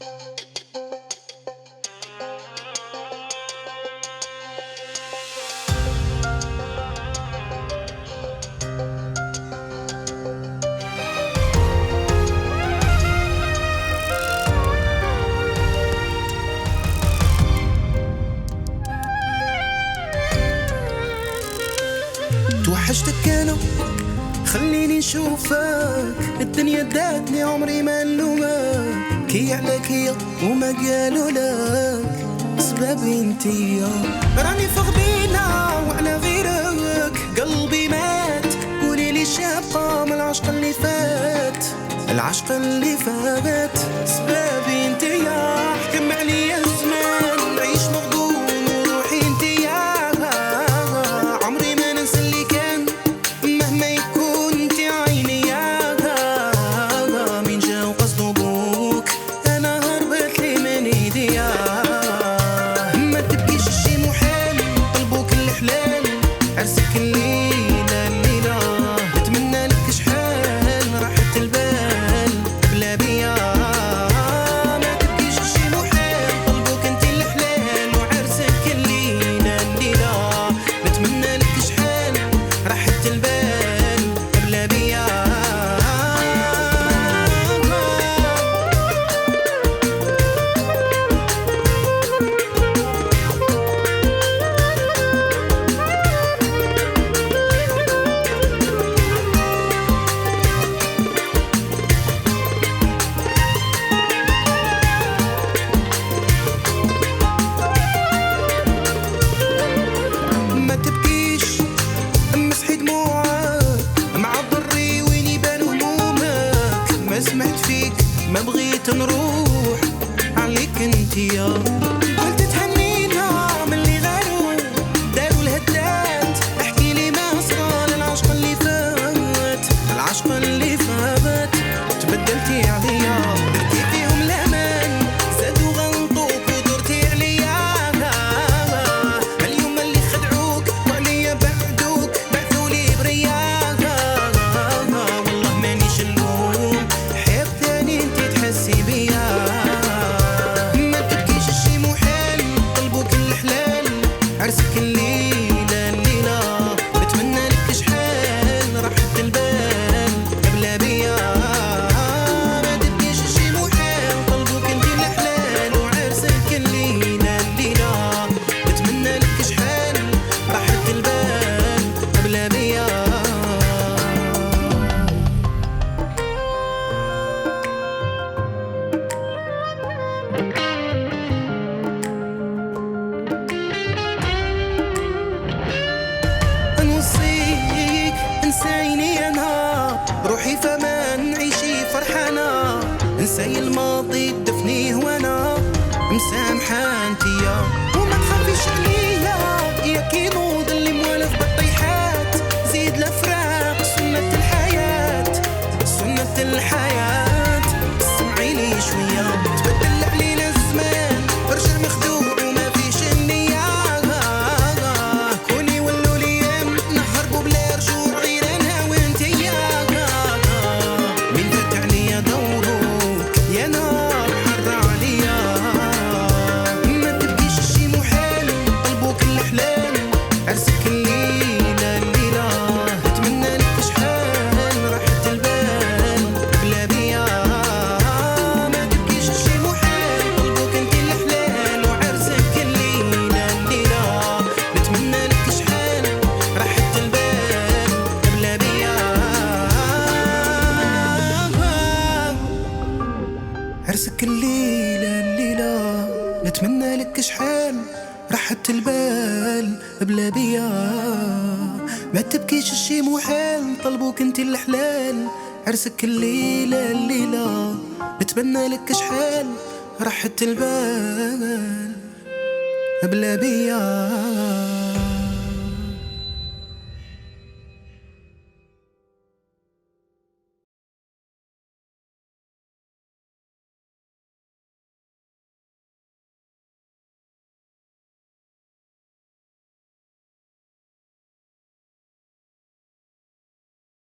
توحشتك انا خليني نشوفك، الدنيا داتني عمري ما نلومك، كي عليك هي وما قالوا لك سبابي انتيا، راني فغبينا وعلى غيرك قلبي مات، قولي لي شابة من العشق اللي فات، العشق اللي فات سبابي انتيا، حكم عليا الزمان نعيش مغبون وروحي انتيا، عمري ما ننسى اللي كان مهما يكون انتي عيني، مين جا وقصدو بوك انا هربت لي من ايديا، ما تبكيش شي محال قلبوك الحلال، عرسك الليلة الليلة نتمنى لك شحال راحت البال بلا بيا، ما تبكيش شي محال قلبوك انتي الحلال، وعرسك الليلة الليلة نتمنى لك شحال راحت البال بلا بيا. ما تبكيش مسحي دموعك مع ضري وين يبان همومك، ما سمعت فيك ما بغيت نروح عليك انتيا، قلت تهنينا من اللي داروا الهدات، احكي لي ما صار العشق اللي فات، العشق اللي فات تبدلتي عليا، درتي فيهم الامان زادوا غلطوك ودرتي عليا، اليوم اللي خدعوك وعليا بعدوك بعثولي بريا، والله مانيش نلوم حياة ثاني انتي تحسي بيا، ما تبكيش شي محال قلبوك الحلال، عرسك الليلة الليلة نتمنى لك شحال راحت البال بلا بيا، ما تبكيش شي محال قلبوك انتي الحلال، وعرسك الليلة الليلة نتمنى لك شحال راحت البال بلا بيا. نوصيك انسيني انا روحي فمان عيشي فرحانة، انسي الماضي دفنيه وانا مسامحة انتيا، وما تخافيش عليا يا كينوض اللي موالف بالطيحات، زيد الافراق سنة الحياة سنة الحياة، سمعي لي شوية تبدل علينا الزمان رجع مخدوع وما فيش النية، كوني ولوا ليام نهربوا بلا رجوع غير انا وانتيا، مين فات عليا دورك يا نار حر عليا، ما تبكيش شي محال قلبوك الحلال، عرسك الليلة الليلة نتمنى لك شحال راحت البال بلا بيا، ما تبكيش شي محال قلبوك انتي الحلال، وعرسك الليلة الليلة نتمنى لك شحال راحت البال بلا بيا، عرسك الليلة الليلة نتمنى لك شحال راحت البال بلا بيا، ما تبكيش شي محال طلبوك انتي الحلال، عرسك الليلة الليلة نتمنى لك شحال راحت البال بلا بيا.